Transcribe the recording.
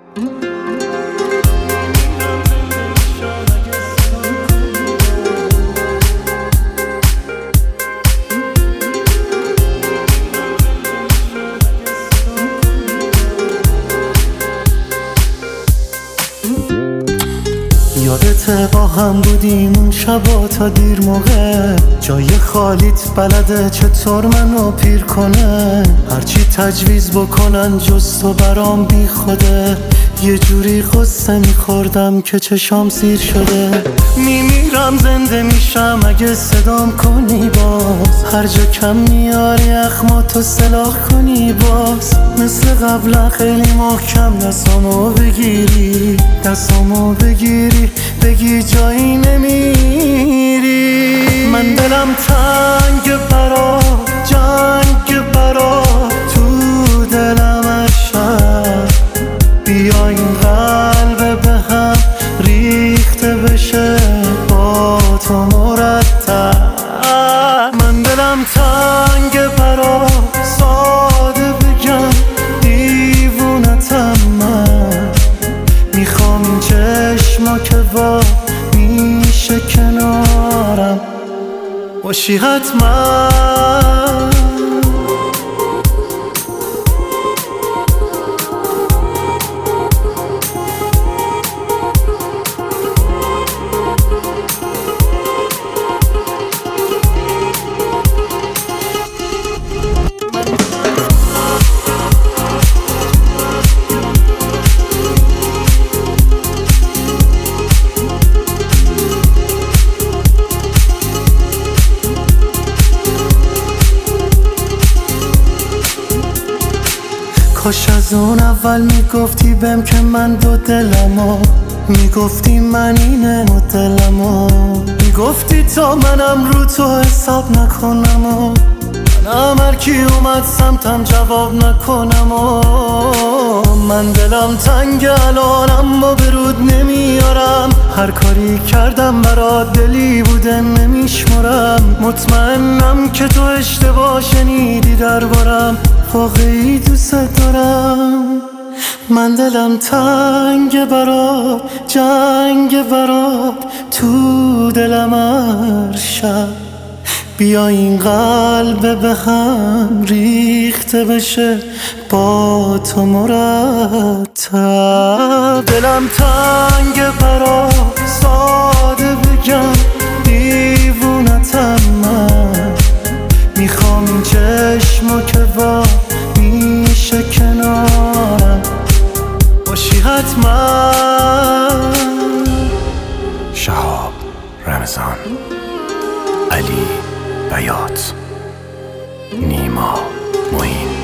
یادته با هم بودیم اون شبا تا دیر موقع، جای خالیت بلده چطور منو پیر کنه. هرچی تجویز بکنن جز تو برام بی خوده، یه جوری قصه میخوردم که چشام سیر شده. میمیرم زنده میشم اگه صدام کنی باز، هر جا کم میاری اخماتو سلاح کنی باز. مثل قبلا خیلی محکم دستامو بگیری، دستامو بگیری بگی جایی نمیری. من دلم تنگ برات، جنگ برات تو دلم عشق. بیا این قلب به هم ریخته بشه با تو مرتب. من دلم تنگ برات، ساده بگم دیوونتم من. میخوام این چشما که وا میشه کنارم باشی حتما. کاش از اون اول میگفتی بهم که من دو دلمو، میگفتی من اینه مدلمو، میگفتی تا منم رو تو حساب نکنم و منم هرکی اومد سمتم جواب نکنم. و من دلم تنگ الانم و برود نمیارم، هر کاری کردم برات دلی بوده نمیشمرم. مطمئنم که تو اشتباه شنیدی دربارم، واقعی دوست دارم. من دلم تنگ برات، جنگ برات تو دلم هر شب. بیا این قلب به هم ریخته بشه با تو مرتب. دلم تنگ برات، ساده بگم دیوونتم من. میخوام این چشما که وا میشه کنارم باشی حتما. شهاب رمضان، علی بیات، نیما معین.